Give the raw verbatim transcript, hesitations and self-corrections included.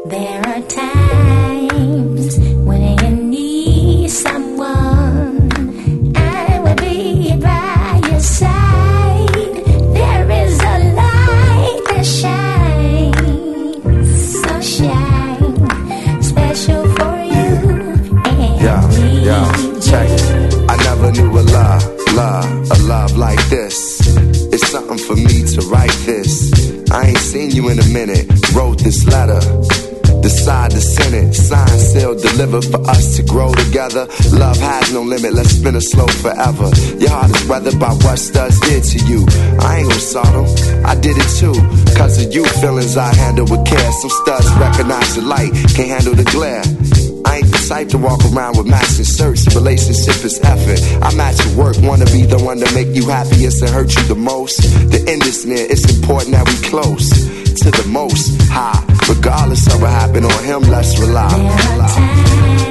There are times when you need someone, I will be by your side. There is a light that shines, so shine, special for you and yeah, me. Yeah, check it. I never knew a love, love, a love like this. It's something for me to write this. I ain't seen you in a minute. Wrote this letter. Decide to send it. Signed, sealed, delivered for us to grow together. Love has no limit. Let's spin it slow forever. Your heart is weathered by what studs did to you. I ain't gon' salt them. I did it too. Cause of you, feelings I handle with care. Some studs recognize the light, can't handle the glare. I ain't the type to walk around with matching shirts. Relationship is effort. I'm at your work, wanna be the one to make you happiest and hurt you the most. The end is near, it's important that we close to the most high. Regardless of what happened on him, let's rely. There are times